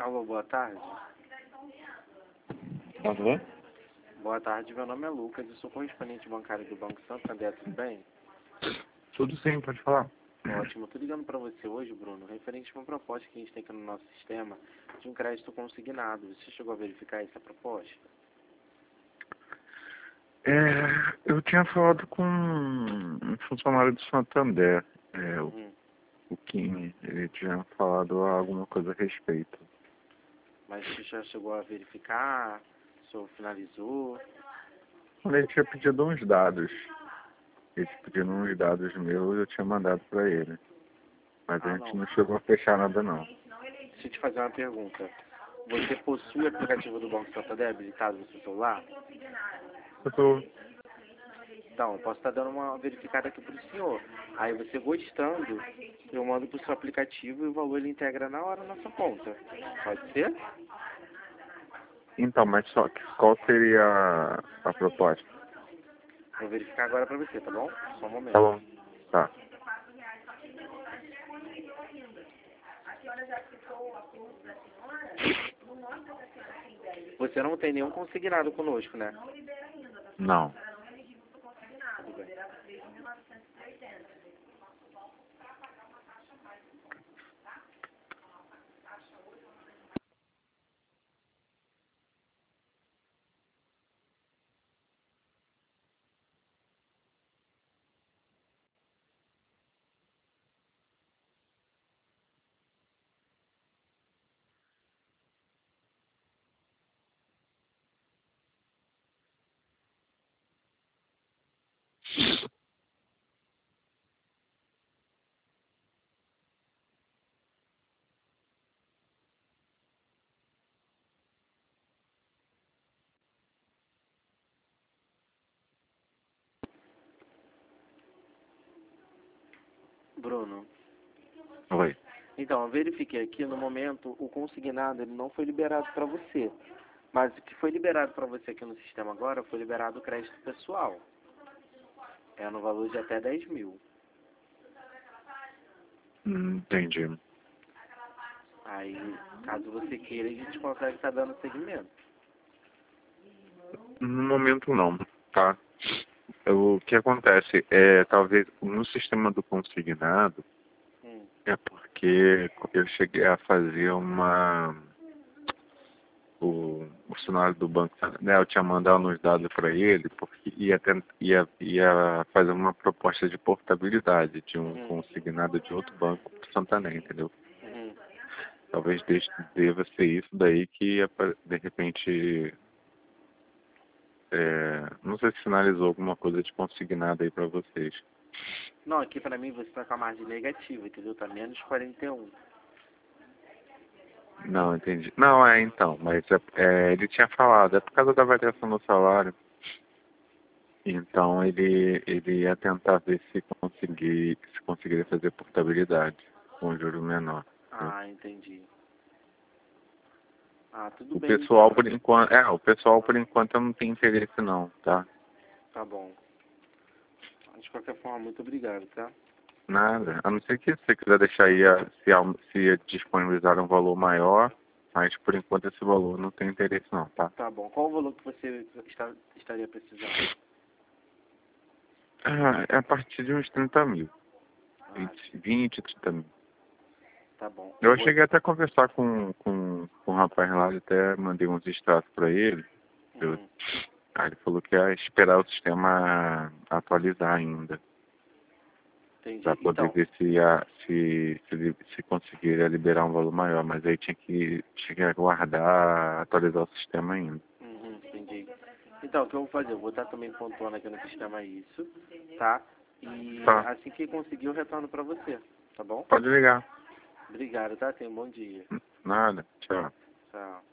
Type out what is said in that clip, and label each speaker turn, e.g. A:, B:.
A: Alô, boa tarde.
B: Alô?
A: Boa tarde, meu nome é Lucas, eu sou correspondente bancário do Banco Santander, tudo bem?
B: Tudo sim, pode falar.
A: Ótimo, eu tô ligando para você hoje, Bruno, referente a uma proposta que a gente tem aqui no nosso sistema de um crédito consignado. Você chegou a verificar essa proposta?
B: Eu tinha falado com um funcionário do Santander,
A: Uhum.
B: o Kim, ele tinha falado alguma coisa a respeito.
A: Mas você já chegou a verificar? O senhor finalizou?
B: Ele tinha pedido uns dados. Ele pediu uns dados meus, eu tinha mandado para ele. Mas a gente
A: Não.
B: não chegou a fechar nada não.
A: Deixa eu te fazer uma pergunta. Você possui o aplicativo do Banco Santander habilitado no seu celular?
B: Eu tô...
A: Então, eu posso estar dando uma verificada aqui para o senhor. Aí você gostando, eu mando para o seu aplicativo e o valor ele integra na hora na sua conta. Pode ser?
B: Então, mas só que qual seria a proposta?
A: Vou verificar agora para você, tá bom? Só um
B: Tá
A: momento.
B: bom. Tá.
A: Você não tem nenhum consignado conosco, né?
B: Não.
A: Tudo bem. Bruno,
B: Oi.
A: então, eu verifiquei aqui, no momento, o consignado ele não foi liberado para você. Mas o que foi liberado para você aqui no sistema agora foi liberado o crédito pessoal. É no valor de até 10 mil.
B: Entendi.
A: Aí, caso você queira, a gente consegue estar dando seguimento.
B: No momento não, tá? O que acontece talvez no sistema do consignado, é porque eu cheguei a fazer o funcionário do banco, né, eu tinha mandado uns dados para ele, porque ia fazer uma proposta de portabilidade de um consignado de outro banco para o Santander, entendeu?
A: Uhum.
B: Talvez deva ser isso daí que de repente não sei se finalizou alguma coisa de consignado aí para vocês.
A: Não, aqui pra mim você tá com a margem negativa, entendeu? Tá menos 41.
B: Não, entendi. Não, então, mas ele tinha falado, é por causa da variação no salário. Então ele ia tentar ver se conseguiria fazer portabilidade com juro menor. Né?
A: Ah, entendi. Ah, tudo
B: O
A: bem
B: pessoal
A: então.
B: por enquanto, eu não tenho interesse não, tá?
A: Tá bom. De qualquer forma, muito obrigado, tá?
B: Nada. A não ser que você quiser deixar aí se disponibilizar um valor maior, mas por enquanto esse valor não tem interesse não, tá?
A: Tá bom. Qual o valor que você estaria precisando?
B: É a partir de uns 30 mil.
A: Ah,
B: 20, 30 mil.
A: tá bom.
B: Eu cheguei até a conversar com um rapaz lá, eu até mandei uns extratos para ele.
A: Uhum.
B: Aí ele falou que ia esperar o sistema atualizar ainda,
A: Entendi.
B: para poder
A: Então,
B: ver se conseguiria liberar um valor maior, mas aí tinha que aguardar atualizar o sistema ainda.
A: entendi. Então, o que eu vou fazer? Eu vou estar também pontuando aqui no sistema isso, tá? E
B: Tá,
A: assim que conseguir, eu retorno pra você, tá bom?
B: pode ligar.
A: Obrigado, tá? Tenha um bom dia.
B: Nada, tchau.
A: Tchau.